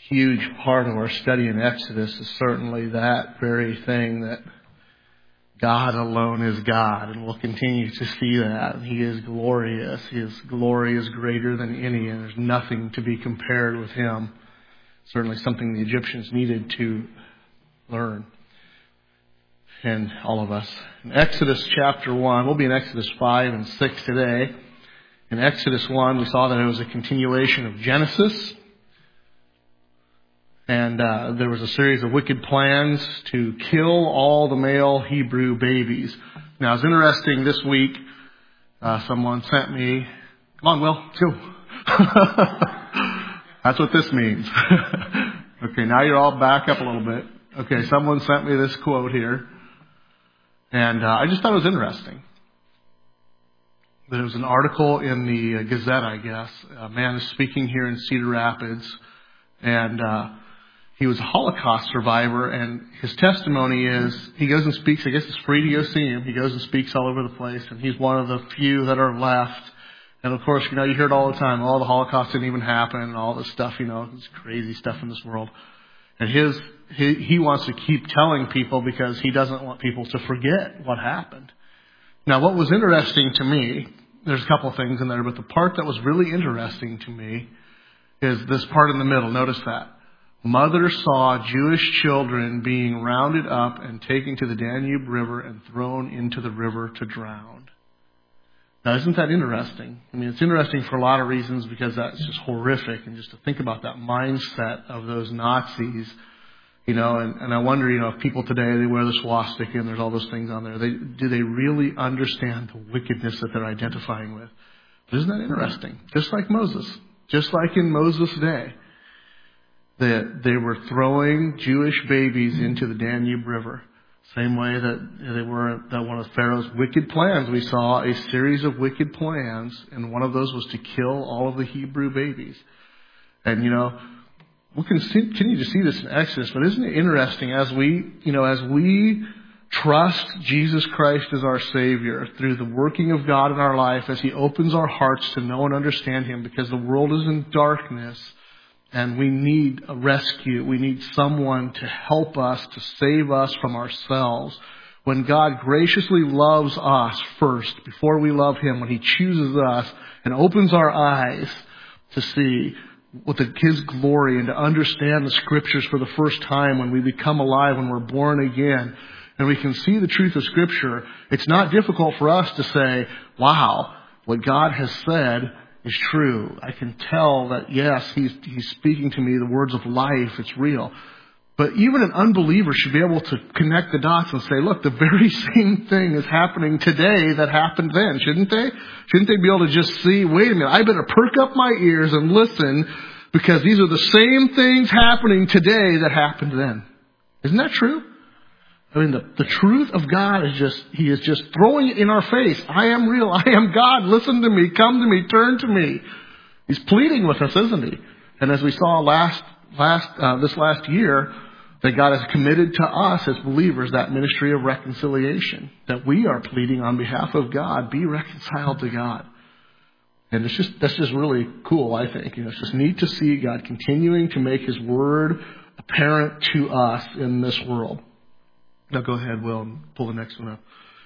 huge part of our study in Exodus is certainly that very thing, that God alone is God, and we'll continue to see that. He is glorious. His glory is greater than any, and there's nothing to be compared with Him. Certainly something the Egyptians needed to learn. And all of us. In Exodus chapter 1, we'll be in Exodus 5 and 6 today. In Exodus 1, we saw that it was a continuation of Genesis. And there was a series of wicked plans to kill all the male Hebrew babies. Now, it's interesting, this week, someone sent me, come on, Will, let's go. That's what this means. Okay, now you're all back up a little bit. Okay, someone sent me this quote here. And I just thought it was interesting. There was an article in the Gazette, I guess. A man is speaking here in Cedar Rapids. And he was a Holocaust survivor. And his testimony is, he goes and speaks. I guess it's free to go see him. He goes and speaks all over the place. And he's one of the few that are left. And of course, you hear it all the time. Oh, the Holocaust didn't even happen. And all this stuff, this crazy stuff in this world. And he wants to keep telling people because he doesn't want people to forget what happened. Now, what was interesting to me, there's a couple of things in there, but the part that was really interesting to me is this part in the middle. Notice that. Mother saw Jewish children being rounded up and taken to the Danube River and thrown into the river to drown. Now, isn't that interesting? It's interesting for a lot of reasons, because that's just horrific. And just to think about that mindset of those Nazis, and I wonder, if people today, they wear the swastika and there's all those things on there. Do they really understand the wickedness that they're identifying with? But isn't that interesting? Just like Moses. Just like in Moses' day. That they were throwing Jewish babies into the Danube River. Same way that one of Pharaoh's wicked plans. We saw a series of wicked plans, and one of those was to kill all of the Hebrew babies. And, we can continue to see this in Exodus, but isn't it interesting as we trust Jesus Christ as our Savior through the working of God in our life, as He opens our hearts to know and understand Him, because the world is in darkness, and we need a rescue. We need someone to help us, to save us from ourselves. When God graciously loves us first, before we love Him, when He chooses us and opens our eyes to see His glory and to understand the Scriptures for the first time, when we become alive, when we're born again, and we can see the truth of Scripture, it's not difficult for us to say, wow, what God has said is true. I can tell that, yes, He's speaking to me the words of life. It's real. But even an unbeliever should be able to connect the dots and say, look, the very same thing is happening today that happened then, shouldn't they? Shouldn't they be able to just see, wait a minute, I better perk up my ears and listen, because these are the same things happening today that happened then. Isn't that true? The truth of God He is just throwing it in our face. I am real. I am God. Listen to me. Come to me. Turn to me. He's pleading with us, isn't He? And as we saw this last year, that God has committed to us as believers that ministry of reconciliation, that we are pleading on behalf of God, be reconciled to God. And that's just really cool, I think. It's just neat to see God continuing to make His word apparent to us in this world. Now go ahead, Will, and pull the next one up.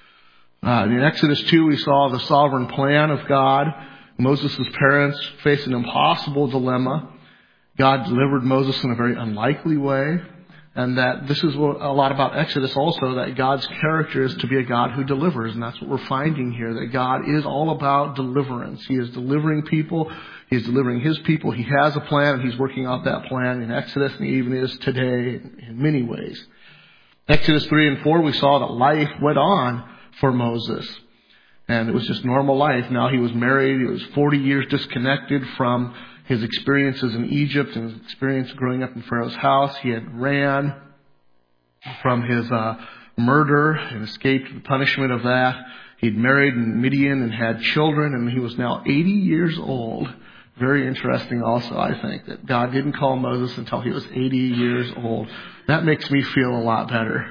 In Exodus 2, we saw the sovereign plan of God. Moses' parents faced an impossible dilemma. God delivered Moses in a very unlikely way. And that this is a lot about Exodus also, that God's character is to be a God who delivers. And that's what we're finding here, that God is all about deliverance. He is delivering people. He is delivering His people. He has a plan, and He's working out that plan in Exodus, and He even is today in many ways. Exodus 3 and 4, we saw that life went on for Moses. And it was just normal life. Now he was married. He was 40 years disconnected from his experiences in Egypt and his experience growing up in Pharaoh's house. He had ran from his murder and escaped the punishment of that. He'd married in Midian and had children, and he was now 80 years old. Very interesting also, I think, that God didn't call Moses until he was 80 years old. That makes me feel a lot better.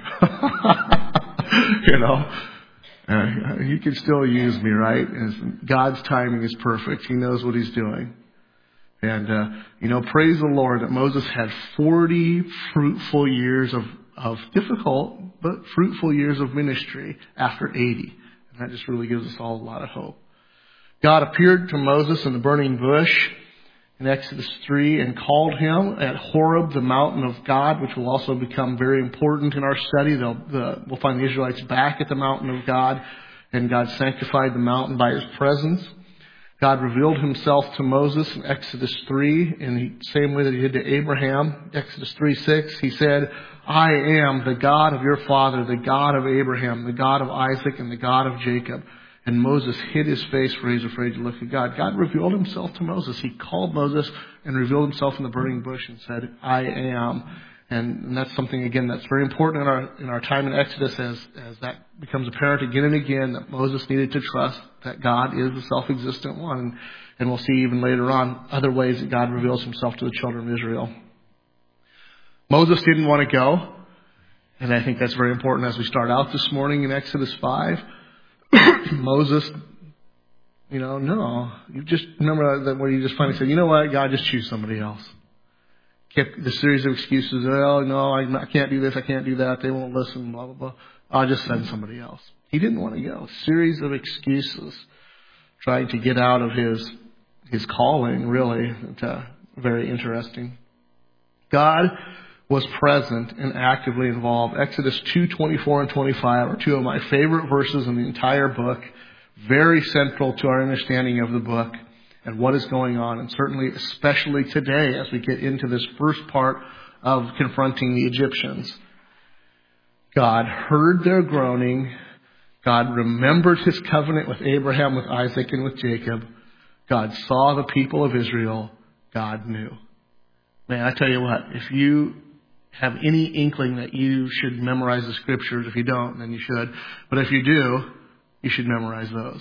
He can still use me, right? God's timing is perfect. He knows what He's doing. And, praise the Lord that Moses had 40 fruitful years of difficult but fruitful years of ministry after 80. And that just really gives us all a lot of hope. God appeared to Moses in the burning bush in Exodus 3 and called him at Horeb, the mountain of God, which will also become very important in our study. We'll find the Israelites back at the mountain of God, and God sanctified the mountain by his presence. God revealed himself to Moses in Exodus 3 in the same way that he did to Abraham. Exodus 3:6, he said, I am the God of your father, the God of Abraham, the God of Isaac, and the God of Jacob. And Moses hid his face for he was afraid to look at God. God revealed himself to Moses. He called Moses and revealed himself in the burning bush and said, I am. And that's something, again, that's very important in our time in Exodus as that becomes apparent again and again, that Moses needed to trust that God is the self-existent one. And we'll see even later on other ways that God reveals himself to the children of Israel. Moses didn't want to go. And I think that's very important as we start out this morning in Exodus 5. Moses, no. You just remember that where you just finally said, you know what, God, just choose somebody else. Kept the series of excuses. Oh, no, I can't do this, I can't do that. They won't listen, blah, blah, blah. I'll just send somebody else. He didn't want to go. A series of excuses trying to get out of his calling, really. It's very interesting. God was present and actively involved. Exodus 2:24 and 25 are two of my favorite verses in the entire book. Very central to our understanding of the book and what is going on. And certainly, especially today, as we get into this first part of confronting the Egyptians. God heard their groaning. God remembered his covenant with Abraham, with Isaac, and with Jacob. God saw the people of Israel. God knew. Man, I tell you what, if you have any inkling that you should memorize the scriptures, if you don't, then you should. But if you do, you should memorize those.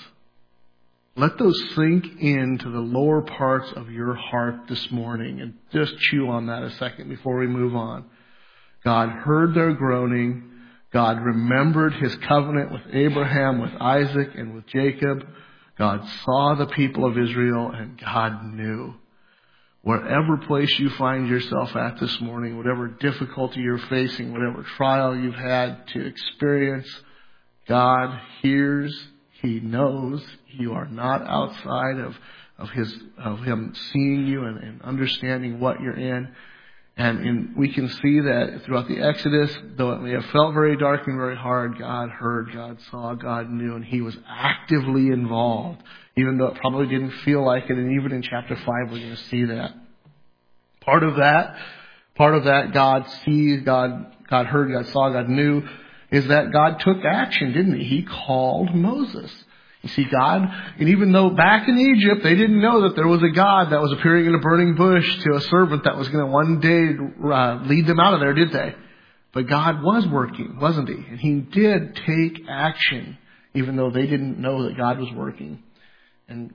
Let those sink into the lower parts of your heart this morning and just chew on that a second before we move on. God heard their groaning. God remembered his covenant with Abraham, with Isaac, and with Jacob. God saw the people of Israel, and God knew. Wherever place you find yourself at this morning, whatever difficulty you're facing, whatever trial you've had to experience, God hears, he knows. You are not outside of him seeing you and understanding what you're in. And we can see that throughout the Exodus, though it may have felt very dark and very hard, God heard, God saw, God knew, and he was actively involved, even though it probably didn't feel like it. And even in chapter 5, we're going to see that. Part of that God sees, God heard, God saw, God knew, is that God took action, didn't he? He called Moses. You see, God, and even though back in Egypt, they didn't know that there was a God that was appearing in a burning bush to a servant that was going to one day lead them out of there, did they? But God was working, wasn't he? And he did take action, even though they didn't know that God was working. And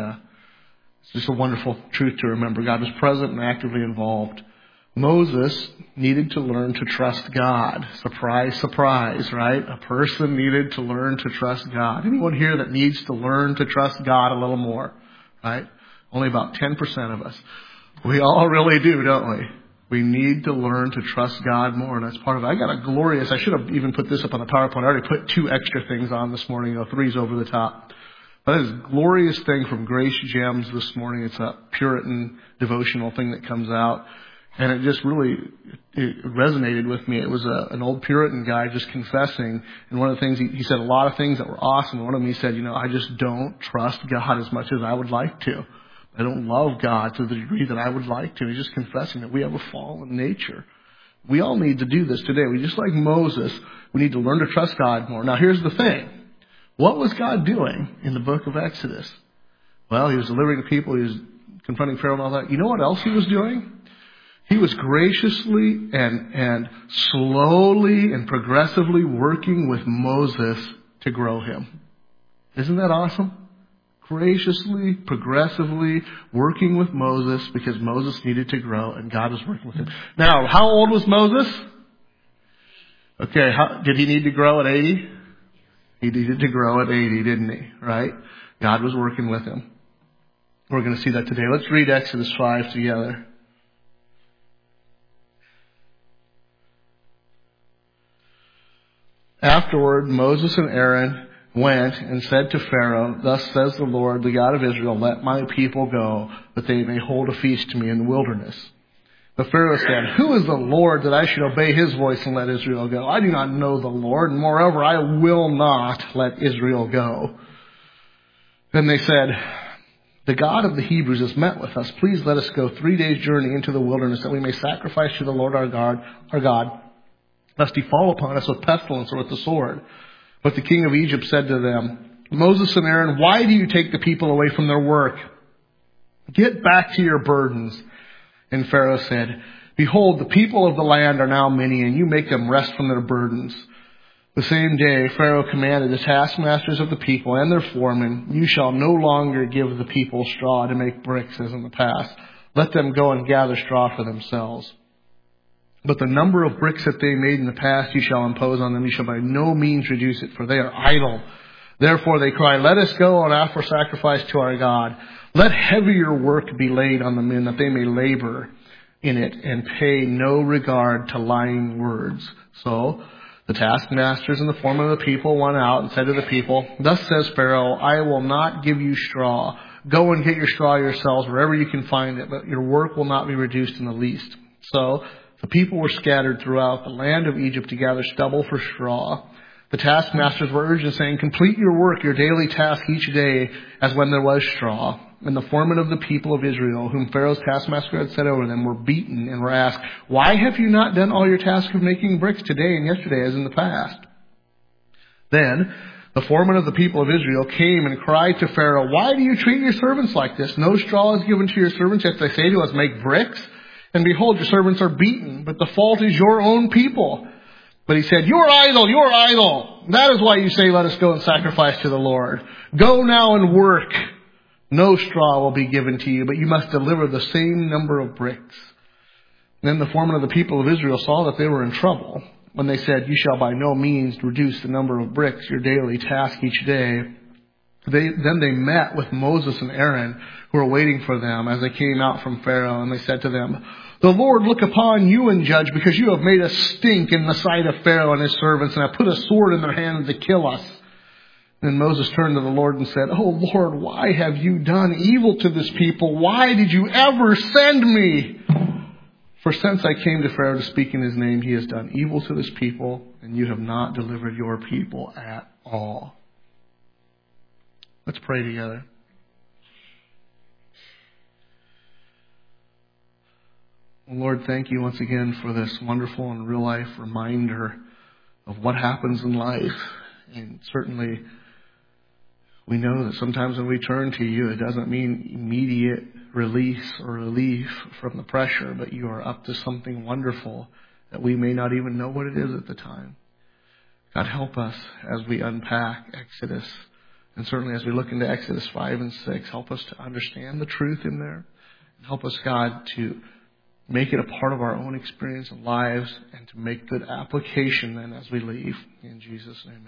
it's just a wonderful truth to remember. God was present and actively involved. Moses needed to learn to trust God. Surprise, surprise, right? A person needed to learn to trust God. Anyone here that needs to learn to trust God a little more, right? Only about 10% of us. We all really do, don't we? We need to learn to trust God more, and that's part of it. I should have even put this up on the PowerPoint. I already put 2 extra things on this morning. 3's over the top. But that is a glorious thing from Grace Gems this morning. It's a Puritan devotional thing that comes out. And it just really it resonated with me. It was an old Puritan guy just confessing. And one of the things, he said a lot of things that were awesome. One of them, he said, I just don't trust God as much as I would like to. I don't love God to the degree that I would like to. He's just confessing that we have a fallen nature. We all need to do this today. We just like Moses, we need to learn to trust God more. Now, here's the thing. What was God doing in the book of Exodus? Well, he was delivering the people. He was confronting Pharaoh and all that. You know what else he was doing? He was graciously and slowly and progressively working with Moses to grow him. Isn't that awesome? Graciously, progressively working with Moses because Moses needed to grow and God was working with him. Now, how old was Moses? Okay, did he need to grow at 80? He needed to grow at 80, didn't he? Right? God was working with him. We're going to see that today. Let's read Exodus 5 together. Afterward, Moses and Aaron went and said to Pharaoh, "Thus says the Lord, the God of Israel, let my people go, that they may hold a feast to me in the wilderness." But Pharaoh said, "Who is the Lord that I should obey his voice and let Israel go? I do not know the Lord, and moreover, I will not let Israel go." Then they said, "The God of the Hebrews has met with us. Please let us go 3 days' journey into the wilderness, that we may sacrifice to the Lord our God, lest he fall upon us with pestilence or with the sword." But the king of Egypt said to them, "Moses and Aaron, why do you take the people away from their work? Get back to your burdens." And Pharaoh said, "Behold, the people of the land are now many, and you make them rest from their burdens." The same day Pharaoh commanded the taskmasters of the people and their foremen, "You shall no longer give the people straw to make bricks as in the past. Let them go and gather straw for themselves. But the number of bricks that they made in the past you shall impose on them. You shall by no means reduce it, for they are idle." Therefore they cry, "Let us go and offer sacrifice to our God. Let heavier work be laid on the men, that they may labor in it and pay no regard to lying words." So the taskmasters and the foremen of the people went out and said to the people, "Thus says Pharaoh, I will not give you straw. Go and get your straw yourselves wherever you can find it, but your work will not be reduced in the least." So the people were scattered throughout the land of Egypt to gather stubble for straw. The taskmasters were urged, saying, "Complete your work, your daily task each day, as when there was straw." And the foremen of the people of Israel, whom Pharaoh's taskmaster had set over them, were beaten and were asked, "Why have you not done all your task of making bricks today and yesterday as in the past?" Then the foreman of the people of Israel came and cried to Pharaoh, "Why do you treat your servants like this? No straw is given to your servants, yet they say to us, 'Make bricks.' And behold, your servants are beaten, but the fault is your own people." But he said, "You are idle, you are idle. That is why you say, 'Let us go and sacrifice to the Lord.' Go now and work. No straw will be given to you, but you must deliver the same number of bricks." Then the foreman of the people of Israel saw that they were in trouble, when they said, "You shall by no means reduce the number of bricks, your daily task each day." Then they met with Moses and Aaron, who were waiting for them as they came out from Pharaoh, and they said to them, "The Lord look upon you and judge, because you have made us stink in the sight of Pharaoh and his servants, and have put a sword in their hand to kill us." Then Moses turned to the Lord and said, "Oh Lord, why have you done evil to this people? Why did you ever send me? For since I came to Pharaoh to speak in his name, he has done evil to this people, and you have not delivered your people at all." Let's pray together. Lord, thank you once again for this wonderful and real life reminder of what happens in life. And certainly we know that sometimes when we turn to you, it doesn't mean immediate release or relief from the pressure, but you are up to something wonderful that we may not even know what it is at the time. God, help us as we unpack Exodus. And certainly as we look into Exodus 5 and 6, help us to understand the truth in there. And help us, God, to make it a part of our own experience and lives, and to make good application then as we leave. In Jesus' name,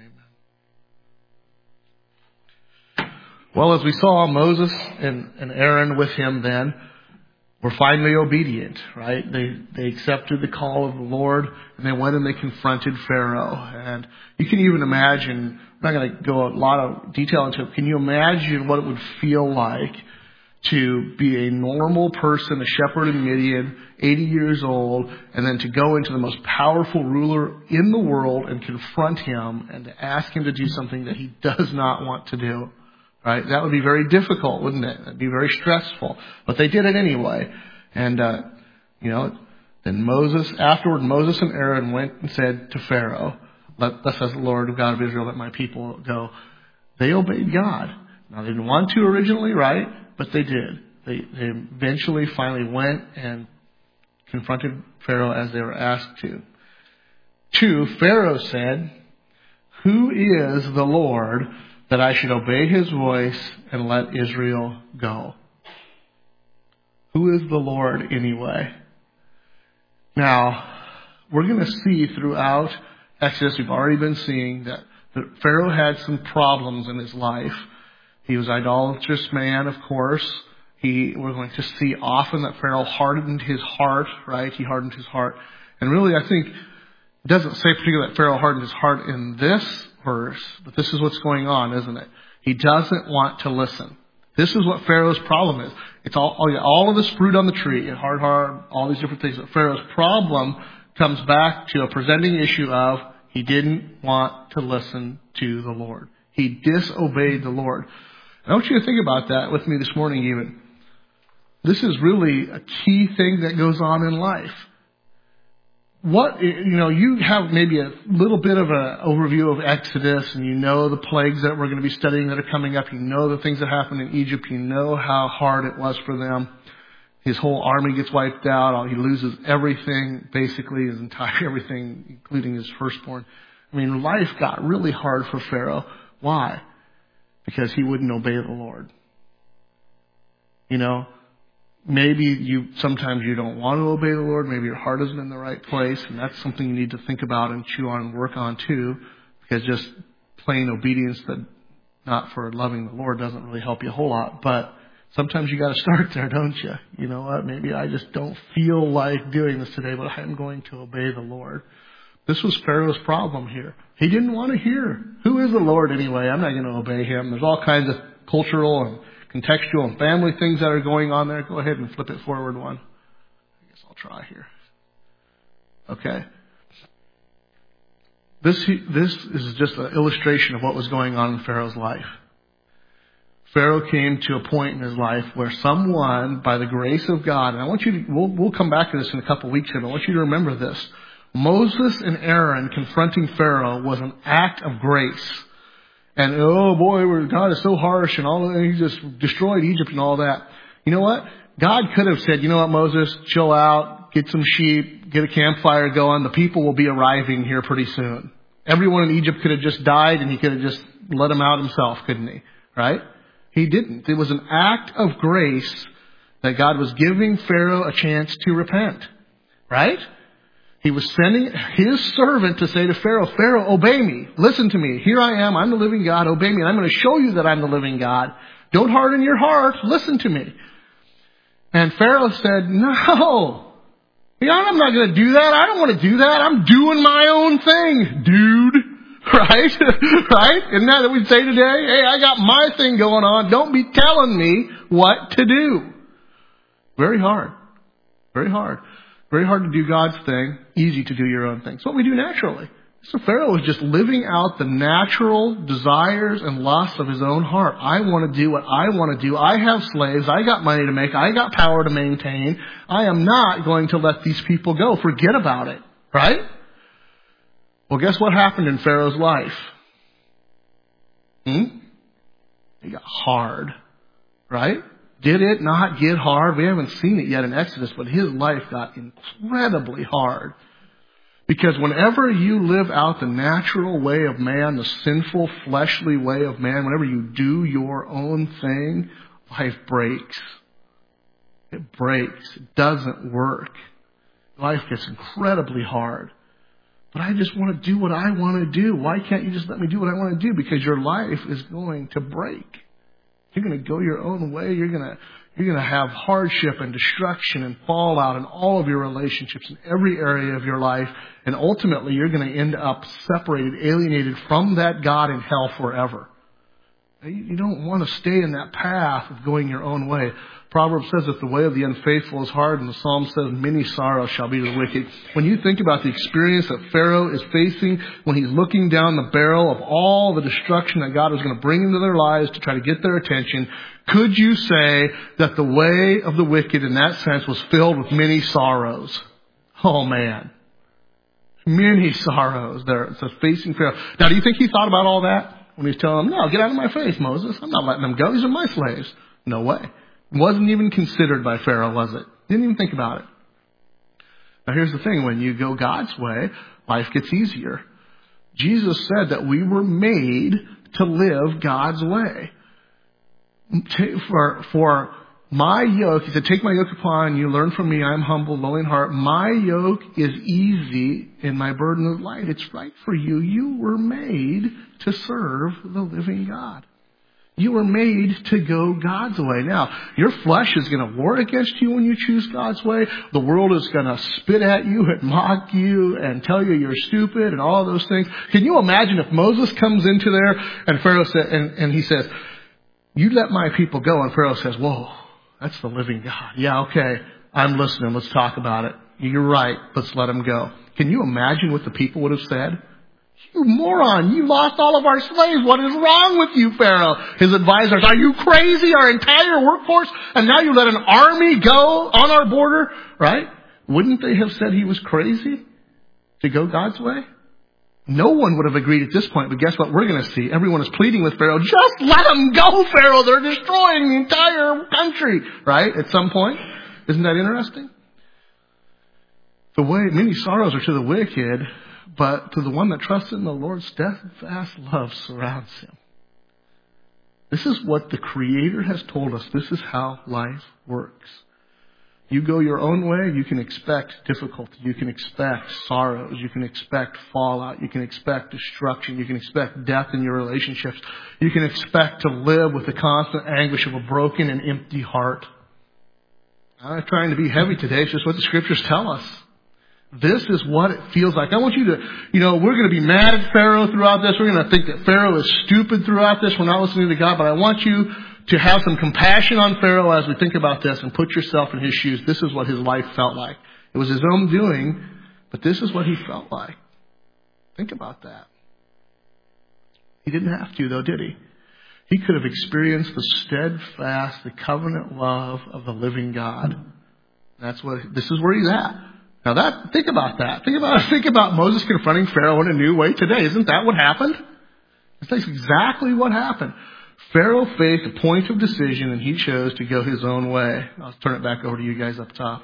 amen. Well, as we saw, Moses and Aaron with him then were finally obedient, right? They accepted the call of the Lord, and they went and they confronted Pharaoh. And you can even imagine, I'm not going to go a lot of detail into it, can you imagine what it would feel like to be a normal person, a shepherd in Midian, 80 years old, and then to go into the most powerful ruler in the world and confront him and to ask him to do something that he does not want to do, right? That would be very difficult, wouldn't it? That'd be very stressful. But they did it anyway. And, then Moses and Aaron went and said to Pharaoh, "Thus says the Lord God of Israel, let my people go." They obeyed God. Now, they didn't want to originally, right? But they did. They eventually finally went and confronted Pharaoh as they were asked to. 2, Pharaoh said, "Who is the Lord that I should obey his voice and let Israel go?" Who is the Lord anyway? Now, we're going to see throughout Exodus, we've already been seeing that Pharaoh had some problems in his life. He was an idolatrous man, of course. We're going to see often that Pharaoh hardened his heart, right? He hardened his heart. And really, I think it doesn't say particularly that Pharaoh hardened his heart in this verse, but this is what's going on, isn't it? He doesn't want to listen. This is what Pharaoh's problem is. It's all of this fruit on the tree, and hard, all these different things. But Pharaoh's problem comes back to a presenting issue of he didn't want to listen to the Lord. He disobeyed the Lord. I want you to think about that with me this morning even. This is really a key thing that goes on in life. You have maybe a little bit of an overview of Exodus, and you know the plagues that we're going to be studying that are coming up. You know the things that happened in Egypt. You know how hard it was for them. His whole army gets wiped out. He loses everything, basically his entire everything, including his firstborn. I mean, life got really hard for Pharaoh. Why? Because he wouldn't obey the Lord. Maybe sometimes you don't want to obey the Lord. Maybe your heart isn't in the right place. And that's something you need to think about and chew on and work on too. Because just plain obedience that not for loving the Lord doesn't really help you a whole lot. But sometimes you got to start there, don't you? You know what? Maybe I just don't feel like doing this today, but I'm going to obey the Lord. This was Pharaoh's problem here. He didn't want to hear. Who is the Lord anyway? I'm not going to obey him. There's all kinds of cultural and contextual and family things that are going on there. Go ahead and flip it forward one. I guess I'll try here. Okay. This is just an illustration of what was going on in Pharaoh's life. Pharaoh came to a point in his life where someone, by the grace of God, and I want you to, we'll come back to this in a couple of weeks here, but I want you to remember this. Moses and Aaron confronting Pharaoh was an act of grace. And, oh boy, God is so harsh and all that. He just destroyed Egypt and all that. You know what? God could have said, you know what, Moses, chill out, get some sheep, get a campfire going. The people will be arriving here pretty soon. Everyone in Egypt could have just died and he could have just let them out himself, couldn't he? Right? He didn't. It was an act of grace that God was giving Pharaoh a chance to repent. Right? He was sending his servant to say to Pharaoh, Pharaoh, obey me. Listen to me. Here I am. I'm the living God. Obey me. And I'm going to show you that I'm the living God. Don't harden your heart. Listen to me. And Pharaoh said, no. I'm not going to do that. I don't want to do that. I'm doing my own thing, dude. Right? Right? Isn't that what we'd say today? Hey, I got my thing going on. Don't be telling me what to do. Very hard. Very hard. Very hard to do God's thing, easy to do your own thing. It's what we do naturally. So Pharaoh was just living out the natural desires and lusts of his own heart. I want to do what I want to do. I have slaves. I got money to make. I got power to maintain. I am not going to let these people go. Forget about it. Right? Well, guess what happened in Pharaoh's life? He got hard. Right? Did it not get hard? We haven't seen it yet in Exodus, but his life got incredibly hard. Because whenever you live out the natural way of man, the sinful, fleshly way of man, whenever you do your own thing, life breaks. It breaks. It doesn't work. Life gets incredibly hard. But I just want to do what I want to do. Why can't you just let me do what I want to do? Because your life is going to break. You're going to go your own way. You're going to have hardship and destruction and fallout in all of your relationships in every area of your life. And ultimately, you're going to end up separated, alienated from that God in hell forever. You don't want to stay in that path of going your own way. Proverbs says that the way of the unfaithful is hard, and the Psalm says many sorrows shall be to the wicked. When you think about the experience that Pharaoh is facing when he's looking down the barrel of all the destruction that God was going to bring into their lives to try to get their attention, could you say that the way of the wicked in that sense was filled with many sorrows? Oh man. Many sorrows there. It says facing Pharaoh. Now do you think he thought about all that? When he's telling them, no, get out of my face, Moses. I'm not letting them go. These are my slaves. No way. It wasn't even considered by Pharaoh, was it? Didn't even think about it. Now here's the thing. When you go God's way, life gets easier. Jesus said that we were made to live God's way. For my yoke, he said, take my yoke upon you, learn from me, I am humble, lowly in heart. My yoke is easy and my burden is light. It's right for you. You were made to serve the living God. You were made to go God's way. Now, your flesh is going to war against you when you choose God's way. The world is going to spit at you and mock you and tell you you're stupid and all those things. Can you imagine if Moses comes into there and Pharaoh said, and he says, you let my people go. And Pharaoh says, whoa, that's the living God. Yeah, okay, I'm listening. Let's talk about it. You're right. Let's let him go. Can you imagine what the people would have said? You moron, you lost all of our slaves. What is wrong with you, Pharaoh? His advisors, are you crazy? Our entire workforce? And now you let an army go on our border, right? Wouldn't they have said he was crazy to go God's way? No one would have agreed at this point, but guess what we're going to see? Everyone is pleading with Pharaoh, just let them go, Pharaoh. They're destroying the entire country, right? At some point. Isn't that interesting? The way many sorrows are to the wicked, but to the one that trusts in the Lord, steadfast love surrounds him. This is what the Creator has told us. This is how life works. You go your own way, you can expect difficulty. You can expect sorrows. You can expect fallout. You can expect destruction. You can expect death in your relationships. You can expect to live with the constant anguish of a broken and empty heart. I'm not trying to be heavy today. It's just what the Scriptures tell us. This is what it feels like. I want you to, we're going to be mad at Pharaoh throughout this. We're going to think that Pharaoh is stupid throughout this. We're not listening to God. But I want you to have some compassion on Pharaoh as we think about this and put yourself in his shoes. This is what his life felt like. It was his own doing, but this is what he felt like. Think about that. He didn't have to, though, did he? He could have experienced the steadfast, the covenant love of the living God. This is where he's at. Now think about that. Think about Moses confronting Pharaoh in a new way today. Isn't that what happened? That's exactly what happened. Pharaoh faced a point of decision and he chose to go his own way. I'll turn it back over to you guys up top.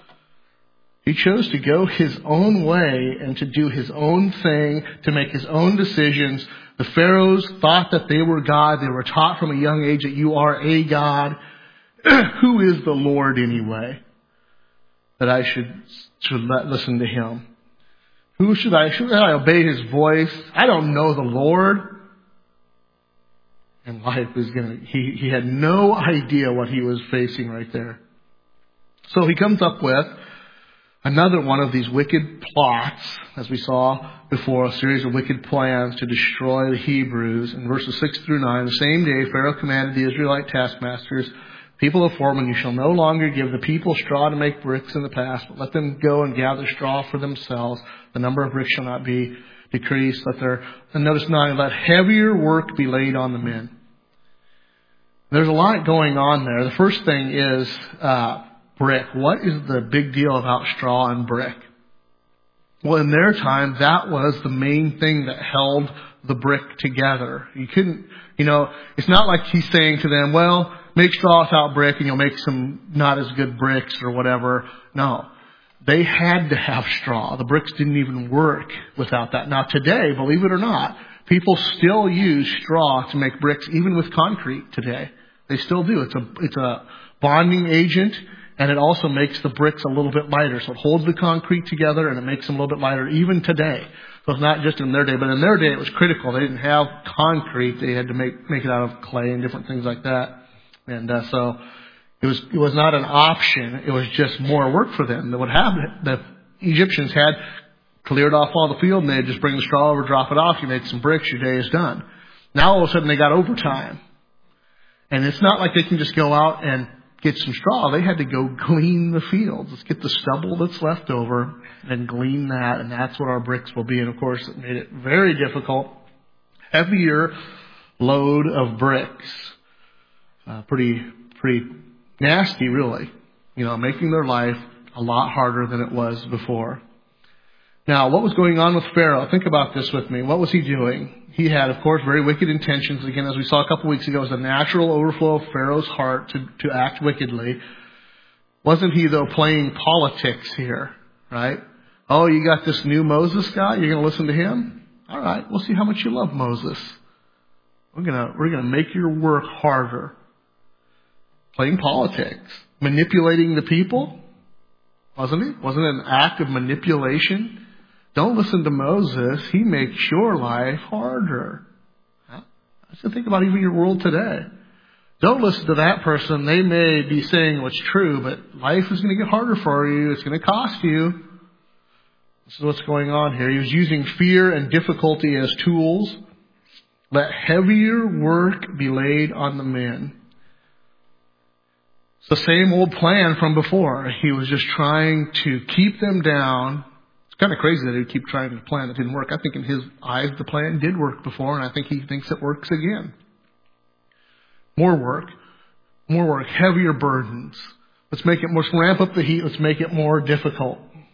He chose to go his own way and to do his own thing, to make his own decisions. The Pharaohs thought that they were God. They were taught from a young age that you are a God. Who is the Lord anyway? That I should listen to him. Should I obey his voice? I don't know the Lord. And life is he had no idea what he was facing right there. So he comes up with another one of these wicked plots, as we saw before, a series of wicked plans to destroy the Hebrews. In verses 6 through 9, the same day Pharaoh commanded the Israelite taskmasters, people of foremen, you shall no longer give the people straw to make bricks in the past, but let them go and gather straw for themselves. The number of bricks shall not be decreased. And notice 9, let heavier work be laid on the men. There's a lot going on there. The first thing is brick. What is the big deal about straw and brick? Well, in their time, that was the main thing that held the brick together. You couldn't, it's not like he's saying to them, well, make straw without brick and you'll make some not as good bricks or whatever. No. They had to have straw. The bricks didn't even work without that. Now today, believe it or not, people still use straw to make bricks even with concrete today. They still do. It's a bonding agent and it also makes the bricks a little bit lighter. So it holds the concrete together and it makes them a little bit lighter even today. So it's not just in their day, but in their day it was critical. They didn't have concrete. They had to make it out of clay and different things like that. And so it was not an option. It was just more work for them. What happened, the Egyptians had cleared off all the field and they'd just bring the straw over, drop it off. You made some bricks, your day is done. Now all of a sudden they got overtime. And it's not like they can just go out and get some straw. They had to go glean the fields. Let's get the stubble that's left over and glean that. And that's what our bricks will be. And of course it made it very difficult. Heavier load of bricks. Pretty nasty, really. Making their life a lot harder than it was before. Now, what was going on with Pharaoh? Think about this with me. What was he doing? He had, of course, very wicked intentions. Again, as we saw a couple weeks ago, it was a natural overflow of Pharaoh's heart to act wickedly. Wasn't he, though, playing politics here? Right? Oh, you got this new Moses guy? You're going to listen to him? All right, we'll see how much you love Moses. We're gonna make your work harder. Playing politics. Manipulating the people. Wasn't it? Wasn't it an act of manipulation? Don't listen to Moses. He makes your life harder. So think about even your world today. Don't listen to that person. They may be saying what's true, but life is going to get harder for you. It's going to cost you. This is what's going on here. He was using fear and difficulty as tools. Let heavier work be laid on the men. It's the same old plan from before. He was just trying to keep them down. It's kind of crazy that he would keep trying a plan that didn't work. I think in his eyes the plan did work before, and I think he thinks it works again. More work, heavier burdens. Let's ramp up the heat. Let's make it more difficult.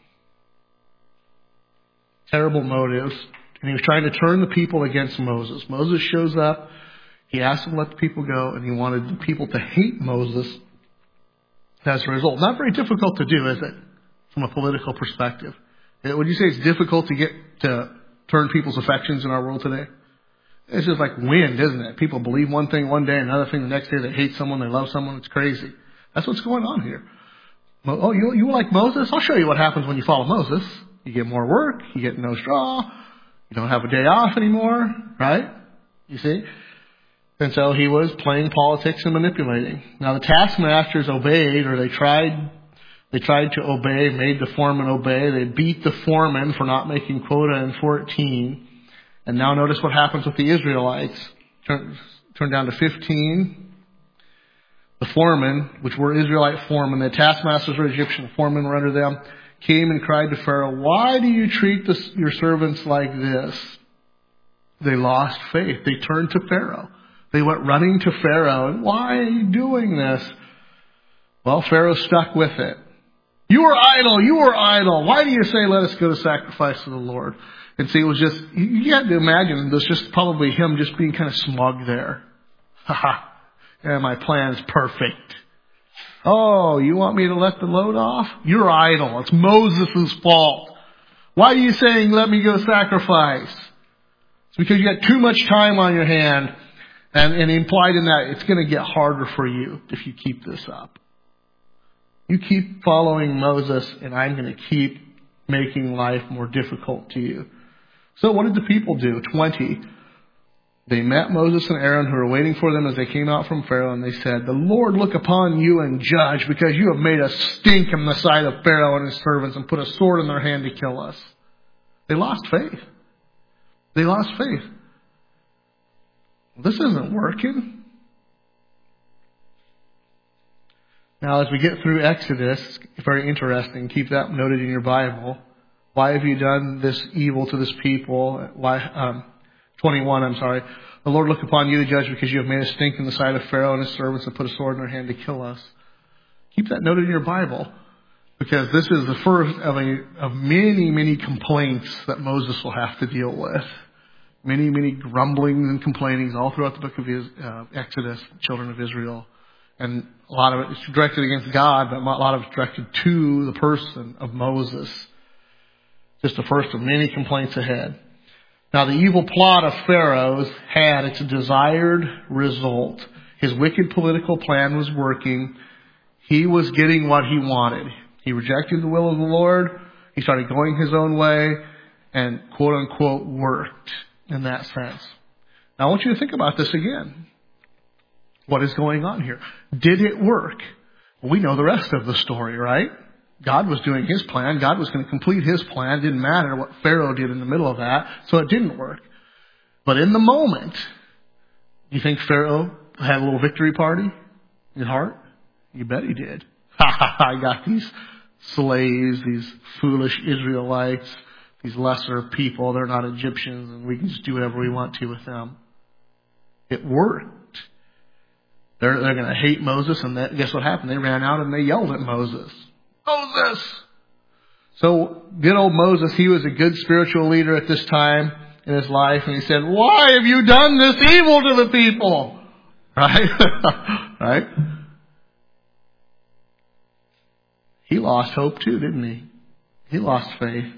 Terrible motives. And he was trying to turn the people against Moses. Moses shows up. He asked them to let the people go, and he wanted the people to hate Moses as a result. Not very difficult to do, is it? From a political perspective. Would you say it's difficult to turn people's affections in our world today? It's just like wind, isn't it? People believe one thing one day, another thing the next day. They hate someone, they love someone. It's crazy. That's what's going on here. Oh, you like Moses? I'll show you what happens when you follow Moses. You get more work. You get no straw. You don't have a day off anymore, right? You see? And so he was playing politics and manipulating. Now the taskmasters obeyed, or they tried to obey, made the foreman obey. They beat the foreman for not making quota in 14. And now notice what happens with the Israelites. Turn down to 15. The foremen, which were Israelite foremen, the taskmasters were Egyptian, foremen were under them, came and cried to Pharaoh, "Why do you treat your servants like this?" They lost faith. They turned to Pharaoh. They went running to Pharaoh. And why are you doing this? Well, Pharaoh stuck with it. You are idle. You are idle. Why do you say, let us go to sacrifice to the Lord? And see, it was just, you have to imagine, there's just probably him just being kind of smug there. Yeah, my plan's perfect. Oh, you want me to let the load off? You're idle. It's Moses' fault. Why are you saying, let me go sacrifice? It's because you got too much time on your hand. And implied in that, it's going to get harder for you if you keep this up. You keep following Moses, and I'm going to keep making life more difficult to you. So what did the people do? 20. They met Moses and Aaron, who were waiting for them as they came out from Pharaoh, and they said, "The Lord look upon you and judge, because you have made us stink in the sight of Pharaoh and his servants and put a sword in their hand to kill us." They lost faith. They lost faith. This isn't working. Now, as we get through Exodus, very interesting. Keep that noted in your Bible. Why have you done this evil to this people? 21, The Lord look upon you, the judge, because you have made us stink in the sight of Pharaoh and his servants and put a sword in their hand to kill us. Keep that noted in your Bible, because this is the first of many, many complaints that Moses will have to deal with. Many, many grumblings and complainings all throughout the book of Exodus, children of Israel. And a lot of it is directed against God, but a lot of it is directed to the person of Moses. Just the first of many complaints ahead. Now, the evil plot of Pharaoh's had its desired result. His wicked political plan was working. He was getting what he wanted. He rejected the will of the Lord. He started going his own way and, quote unquote, worked in that sense. Now, I want you to think about this again. What is going on here? Did it work? Well, we know the rest of the story, right? God was doing his plan. God was going to complete his plan. It didn't matter what Pharaoh did in the middle of that. So it didn't work. But in the moment, you think Pharaoh had a little victory party in heart? You bet he did. I got these slaves, these foolish Israelites, these lesser people. They're not Egyptians, and we can just do whatever we want to with them. It worked. They're going to hate Moses, and guess what happened? They ran out and they yelled at Moses. Moses! So good old Moses, he was a good spiritual leader at this time in his life, and he said, "Why have you done this evil to the people?" Right? Right? He lost hope too, didn't he? He lost faith.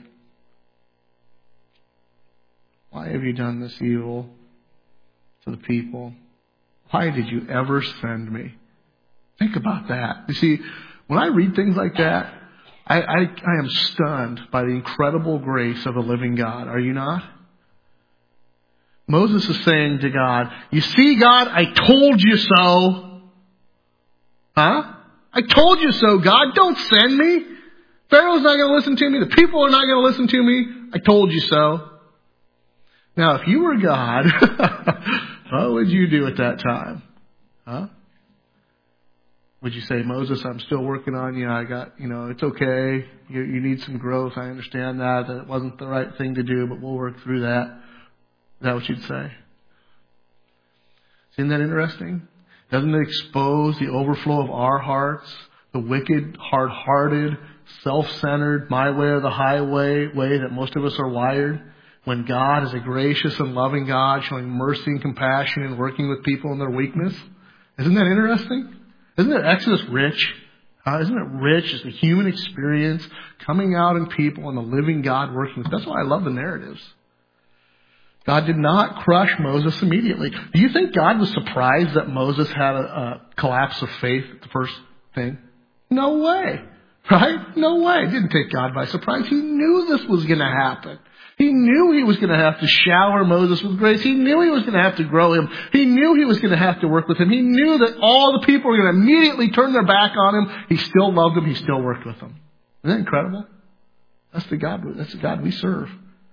Why have you done this evil to the people? Why did you ever send me? Think about that. You see, when I read things like that, I am stunned by the incredible grace of a living God. Are you not? Moses is saying to God, you see, God, I told you so. Huh? I told you so, God. Don't send me. Pharaoh's not going to listen to me. The people are not going to listen to me. I told you so. Now, if you were God, what would you do at that time? Huh? Would you say, Moses, I'm still working on you. I got, it's okay. You need some growth. I understand that it wasn't the right thing to do, but we'll work through that. Is that what you'd say? Isn't that interesting? Doesn't it expose the overflow of our hearts? The wicked, hard-hearted, self-centered, my way or the highway way that most of us are wired? When God is a gracious and loving God, showing mercy and compassion and working with people in their weakness? Isn't that interesting? Isn't it Exodus rich? Isn't it rich as the human experience coming out in people and the living God working with? That's why I love the narratives. God did not crush Moses immediately. Do you think God was surprised that Moses had a collapse of faith at the first thing? No way. Right? No way. It didn't take God by surprise. He knew this was going to happen. He knew he was going to have to shower Moses with grace. He knew he was going to have to grow him. He knew he was going to have to work with him. He knew that all the people were going to immediately turn their back on him. He still loved him. He still worked with them. Isn't that incredible? That's the God we serve.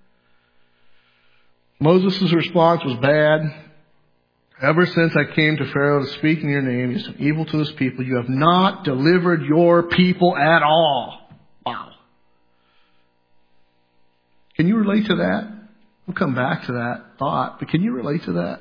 Moses' response was bad. Ever since I came to Pharaoh to speak in your name, he's done evil to his people. You have not delivered your people at all. Wow. Can you relate to that? We'll come back to that thought, but can you relate to that?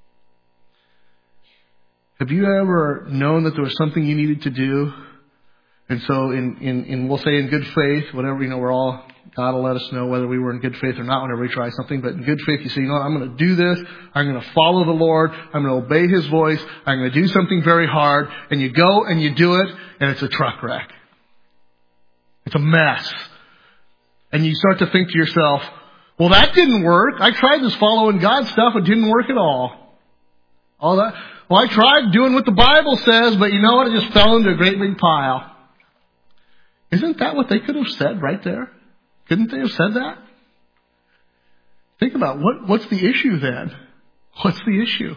Have you ever known that there was something you needed to do? And so in we'll say in good faith, whatever, God will let us know whether we were in good faith or not whenever we try something. But in good faith, you say, I'm going to do this. I'm going to follow the Lord. I'm going to obey His voice. I'm going to do something very hard. And you go and you do it, and it's a truck wreck. It's a mess. And you start to think to yourself, well, that didn't work. I tried this following God stuff. It didn't work at all. All that. Well, I tried doing what the Bible says, but you know what? It just fell into a great big pile. Isn't that what they could have said right there? Couldn't they have said that? Think about what's the issue then? What's the issue?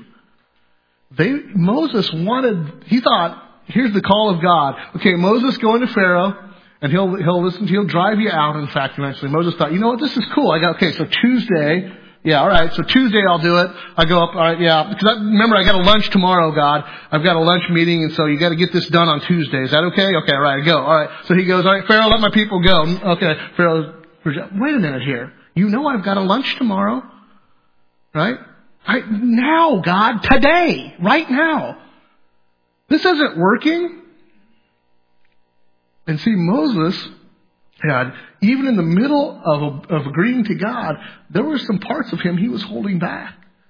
Moses he thought, here's the call of God. Okay, Moses, go into Pharaoh, and he'll listen to you, he'll drive you out, in fact, eventually. Moses thought, you know what, this is cool. So Tuesday, yeah, all right, so Tuesday I'll do it. I go up, all right, yeah, because remember, I got a lunch tomorrow, God. I've got a lunch meeting, and so you got to get this done on Tuesday. Is that okay? Okay, all right, go. All right. So he goes, all right, Pharaoh, let my people go. Okay, Pharaoh, wait a minute here. You know I've got a lunch tomorrow, right? Now, God, today, right now. This isn't working. And see, Moses had, even in the middle of agreeing to God, there were some parts of him he was holding back.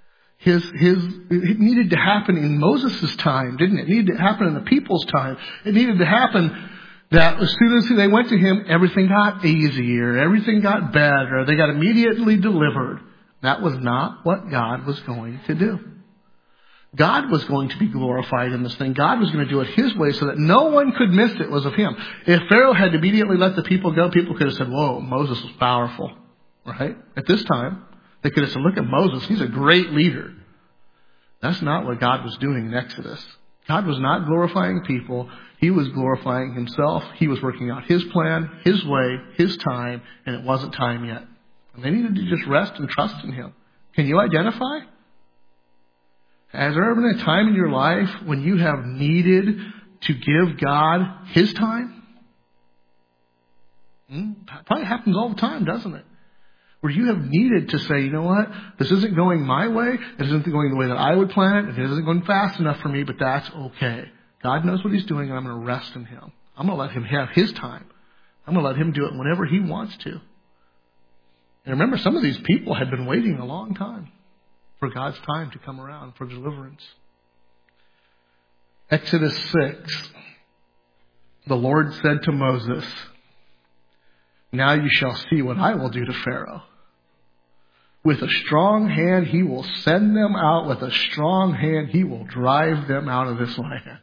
It needed to happen in Moses' time, didn't it? It needed to happen in the people's time. It needed to happen that as soon as they went to him, everything got easier, everything got better, they got immediately delivered. That was not what God was going to do. God was going to be glorified in this thing. God was going to do it His way so that no one could miss it was of Him. If Pharaoh had immediately let the people go, people could have said, whoa, Moses was powerful. Right? At this time, they could have said, look at Moses. He's a great leader. That's not what God was doing in Exodus. God was not glorifying people. He was glorifying Himself. He was working out His plan, His way, His time, and it wasn't time yet. And they needed to just rest and trust in Him. Can you identify? Has there ever been a time in your life when you have needed to give God His time? Probably happens all the time, doesn't it? Where you have needed to say, you know what? This isn't going my way. It isn't going the way that I would plan it. It isn't going fast enough for me, but that's okay. God knows what He's doing, and I'm going to rest in Him. I'm going to let Him have His time. I'm going to let Him do it whenever He wants to. And remember, some of these people had been waiting a long time for God's time to come around for deliverance. Exodus 6. The Lord said to Moses, now you shall see what I will do to Pharaoh. With a strong hand he will send them out. With a strong hand he will drive them out of this land.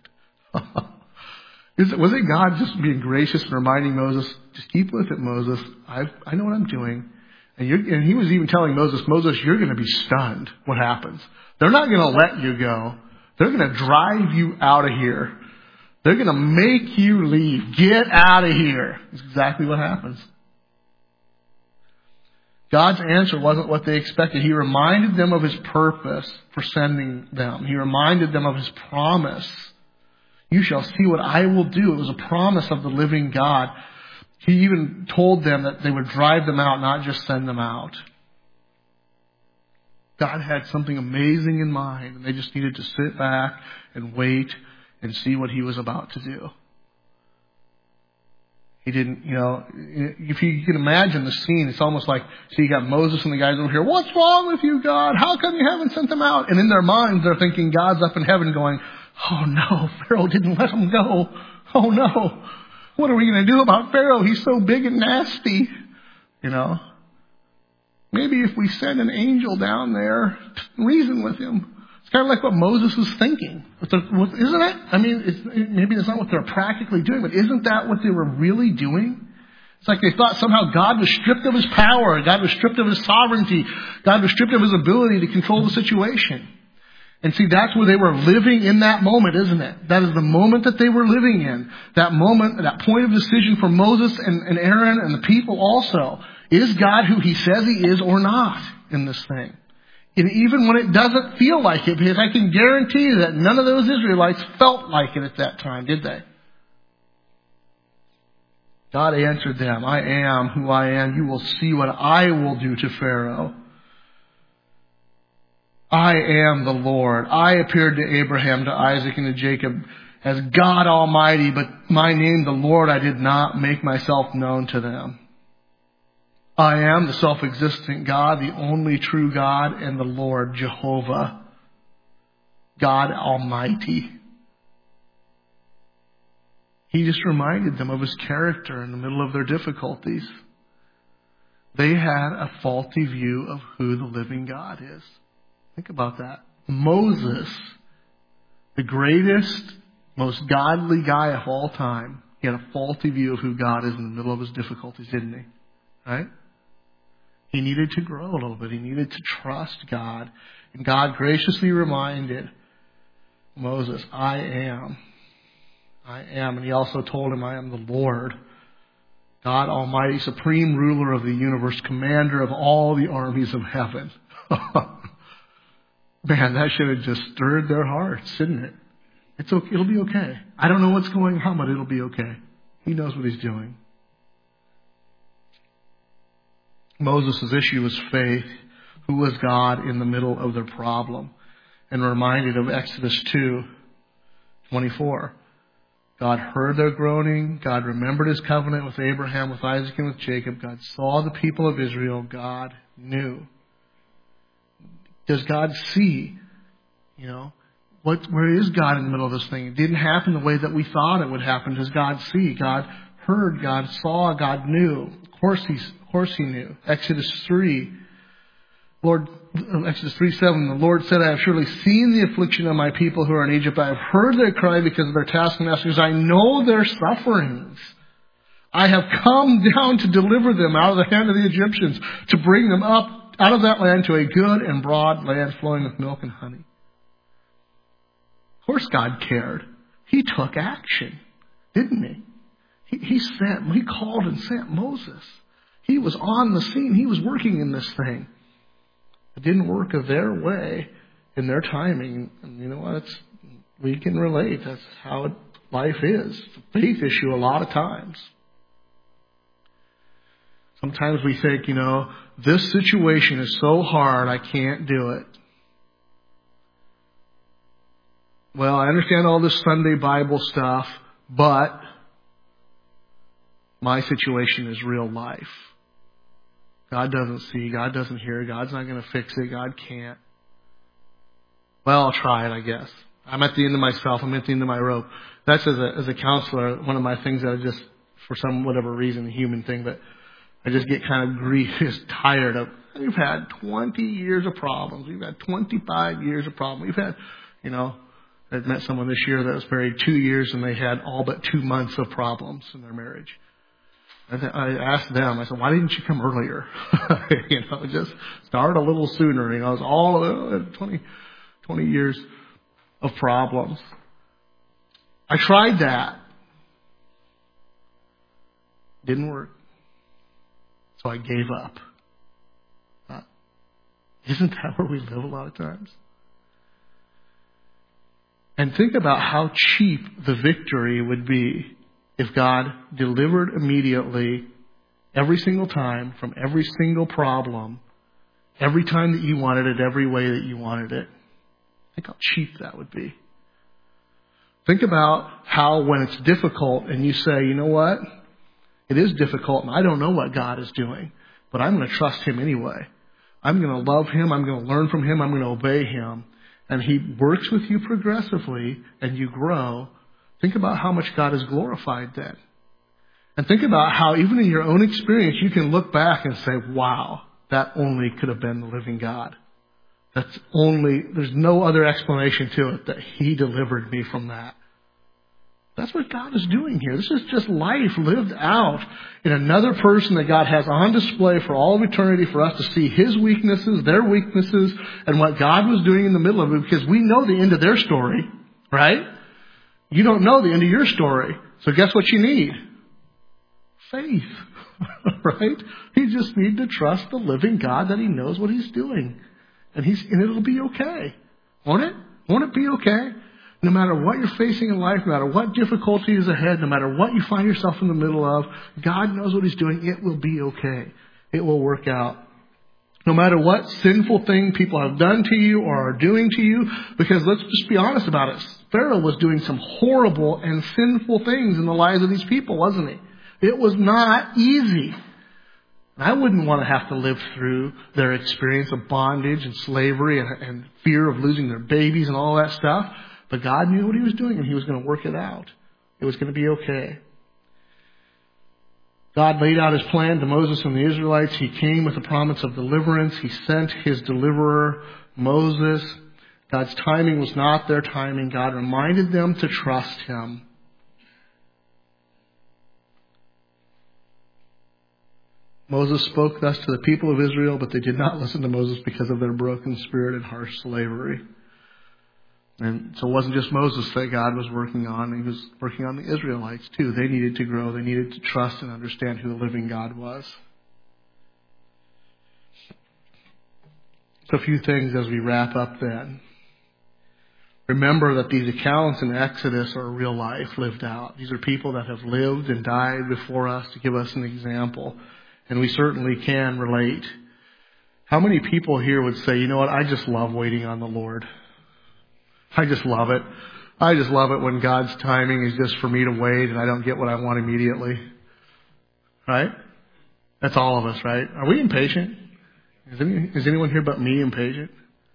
Was it God just being gracious and reminding Moses, just keep with it, Moses. I know what I'm doing. And he was even telling Moses, you're going to be stunned what happens. They're not going to let you go. They're going to drive you out of here. They're going to make you leave. Get out of here. That's exactly what happens. God's answer wasn't what they expected. He reminded them of His purpose for sending them. He reminded them of His promise. You shall see what I will do. It was a promise of the living God. He even told them that they would drive them out, not just send them out. God had something amazing in mind, and they just needed to sit back and wait and see what He was about to do. He didn't, if you can imagine the scene, it's almost like, see, you got Moses and the guys over here, what's wrong with you, God? How come you haven't sent them out? And in their minds, they're thinking God's up in heaven going, oh no, Pharaoh didn't let them go. Oh no. What are we going to do about Pharaoh? He's so big and nasty. Maybe if we send an angel down there to reason with him. It's kind of like what Moses was thinking. Isn't it? I mean, maybe it's not what they're practically doing, but isn't that what they were really doing? It's like they thought somehow God was stripped of His power. God was stripped of His sovereignty. God was stripped of His ability to control the situation. And see, that's where they were living in that moment, isn't it? That is the moment that they were living in. That moment, that point of decision for Moses and Aaron and the people also. Is God who He says He is or not in this thing? And even when it doesn't feel like it, because I can guarantee you that none of those Israelites felt like it at that time, did they? God answered them, I am who I am. You will see what I will do to Pharaoh. I am the Lord. I appeared to Abraham, to Isaac, and to Jacob as God Almighty, but my name, the Lord, I did not make myself known to them. I am the self-existent God, the only true God, and the Lord, Jehovah, God Almighty. He just reminded them of His character in the middle of their difficulties. They had a faulty view of who the living God is. Think about that. Moses, the greatest, most godly guy of all time, he had a faulty view of who God is in the middle of his difficulties, didn't he? Right? He needed to grow a little bit. He needed to trust God. And God graciously reminded Moses, I am. I am. And He also told him, I am the Lord, God Almighty, supreme ruler of the universe, commander of all the armies of heaven. Man, that should have just stirred their hearts, didn't it? It's okay. It'll be okay. I don't know what's going on, but it'll be okay. He knows what He's doing. Moses' issue was faith. Who was God in the middle of their problem? And reminded of Exodus 2:24. God heard their groaning. God remembered His covenant with Abraham, with Isaac, and with Jacob. God saw the people of Israel. God knew. Does God see? Where is God in the middle of this thing? It didn't happen the way that we thought it would happen. Does God see? God heard, God saw, God knew. Of course He knew. Exodus 3:7, the Lord said, I have surely seen the affliction of my people who are in Egypt. I have heard their cry because of their taskmasters. I know their sufferings. I have come down to deliver them out of the hand of the Egyptians, to bring them up out of that land to a good and broad land flowing with milk and honey. Of course God cared. He took action, didn't He? He called and sent Moses. He was on the scene. He was working in this thing. It didn't work their way, in their timing. And you know what? We can relate. That's how life is. It's a faith issue a lot of times. Sometimes we think, this situation is so hard, I can't do it. Well, I understand all this Sunday Bible stuff, but my situation is real life. God doesn't see. God doesn't hear. God's not going to fix it. God can't. Well, I'll try it, I guess. I'm at the end of myself. I'm at the end of my rope. That's as a counselor, one of my things that I just, for some whatever reason, a human thing, but I just get kind of grievous, tired of. We've had 20 years of problems. We've had 25 years of problems. We've had, I met someone this year that was married 2 years and they had all but 2 months of problems in their marriage. I asked them, I said, why didn't you come earlier? Just start a little sooner. It was all 20 years of problems. I tried that. Didn't work. So I gave up. Isn't that where we live a lot of times? And think about how cheap the victory would be if God delivered immediately every single time from every single problem, every time that you wanted it, every way that you wanted it. Think how cheap that would be. Think about how when it's difficult and you say, you know what? It is difficult and I don't know what God is doing, but I'm going to trust Him anyway. I'm going to love Him. I'm going to learn from Him. I'm going to obey Him. And He works with you progressively and you grow. Think about how much God is glorified then. And think about how even in your own experience, you can look back and say, wow, that only could have been the living God. There's no other explanation to it that He delivered me from that. That's what God is doing here. This is just life lived out in another person that God has on display for all of eternity for us to see His weaknesses, their weaknesses, and what God was doing in the middle of it, because we know the end of their story, right? You don't know the end of your story. So guess what you need? Faith, right? You just need to trust the living God that He knows what He's doing. And it'll be okay. Won't it? Won't it be okay? No matter what you're facing in life, no matter what difficulty is ahead, no matter what you find yourself in the middle of, God knows what He's doing. It will be okay. It will work out. No matter what sinful thing people have done to you or are doing to you, because let's just be honest about it. Pharaoh was doing some horrible and sinful things in the lives of these people, wasn't he? It was not easy. I wouldn't want to have to live through their experience of bondage and slavery and fear of losing their babies and all that stuff. But God knew what He was doing and He was going to work it out. It was going to be okay. God laid out His plan to Moses and the Israelites. He came with a promise of deliverance. He sent His deliverer, Moses. God's timing was not their timing. God reminded them to trust Him. Moses spoke thus to the people of Israel, but they did not listen to Moses because of their broken spirit and harsh slavery. And so it wasn't just Moses that God was working on. He was working on the Israelites too. They needed to grow. They needed to trust and understand who the living God was. So a few things as we wrap up then. Remember that these accounts in Exodus are real life lived out. These are people that have lived and died before us to give us an example. And we certainly can relate. How many people here would say, you know what, I just love waiting on the Lord. I just love it. I just love it when God's timing is just for me to wait and I don't get what I want immediately. Right? That's all of us, right? Are we impatient? Is anyone here but me impatient?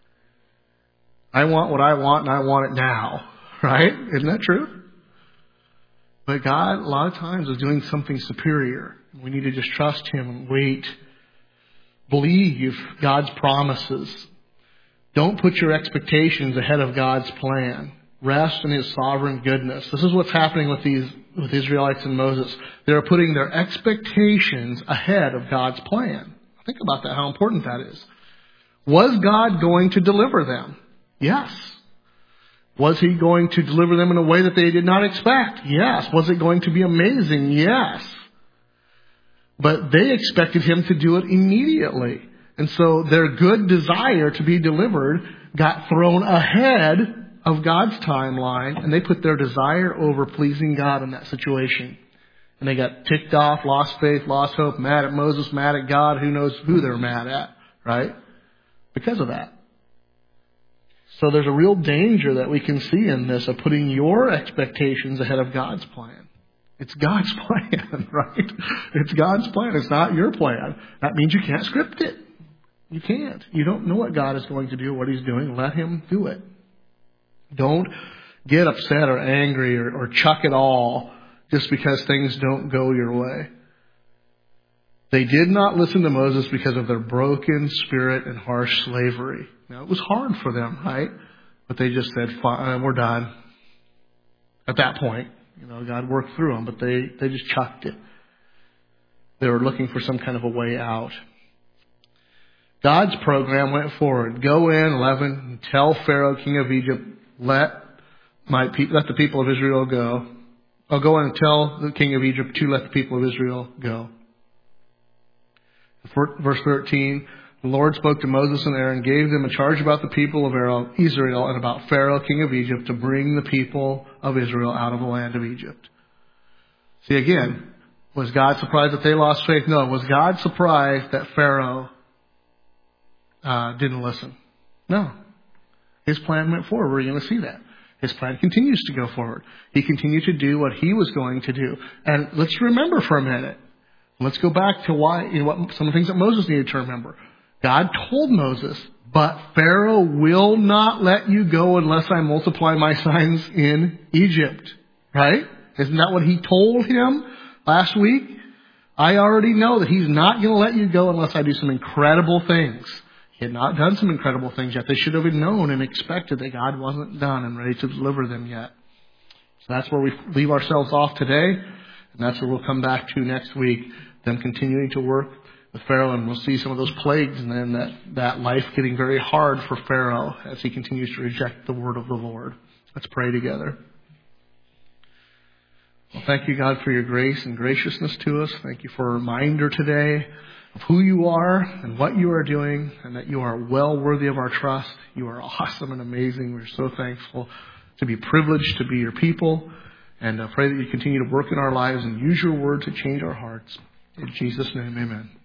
I want what I want and I want it now. Right? Isn't that true? But God, a lot of times, is doing something superior. We need to just trust Him and wait. Believe God's promises. Don't put your expectations ahead of God's plan. Rest in His sovereign goodness. This is what's happening with Israelites and Moses. They're putting their expectations ahead of God's plan. Think about that, how important that is. Was God going to deliver them? Yes. Was He going to deliver them in a way that they did not expect? Yes. Was it going to be amazing? Yes. But they expected Him to do it immediately. And so their good desire to be delivered got thrown ahead of God's timeline, and they put their desire over pleasing God in that situation. And they got ticked off, lost faith, lost hope, mad at Moses, mad at God. Who knows who they're mad at, right? Because of that. So there's a real danger that we can see in this of putting your expectations ahead of God's plan. It's God's plan, right? It's God's plan. It's not your plan. That means you can't script it. You can't. You don't know what God is going to do, what He's doing. Let Him do it. Don't get upset or angry or chuck it all just because things don't go your way. They did not listen to Moses because of their broken spirit and harsh slavery. Now, it was hard for them, right? But they just said, fine, we're done. At that point, God worked through them, but they just chucked it. They were looking for some kind of a way out. God's program went forward. Go in, 11, and tell Pharaoh, king of Egypt, let the people of Israel go. I'll go in and tell the king of Egypt to let the people of Israel go. Verse 13, the Lord spoke to Moses and Aaron, gave them a charge about the people of Israel and about Pharaoh, king of Egypt, to bring the people of Israel out of the land of Egypt. See, again, was God surprised that they lost faith? No. Was God surprised that Pharaoh didn't listen? No. His plan went forward. We're going to see that. His plan continues to go forward. He continued to do what he was going to do. And let's remember for a minute. Let's go back to some of the things that Moses needed to remember. God told Moses, but Pharaoh will not let you go unless I multiply my signs in Egypt. Right? Isn't that what he told him last week? I already know that he's not going to let you go unless I do some incredible things. He had not done some incredible things yet. They should have known and expected that God wasn't done and ready to deliver them yet. So that's where we leave ourselves off today. And that's where we'll come back to next week. Them continuing to work with Pharaoh. And we'll see some of those plagues and then that life getting very hard for Pharaoh as he continues to reject the word of the Lord. Let's pray together. Well, thank you, God, for your grace and graciousness to us. Thank you for a reminder today of who you are and what you are doing, and that you are well worthy of our trust. You are awesome and amazing. We're so thankful to be privileged to be your people, and I pray that you continue to work in our lives and use your word to change our hearts. In Jesus' name, amen.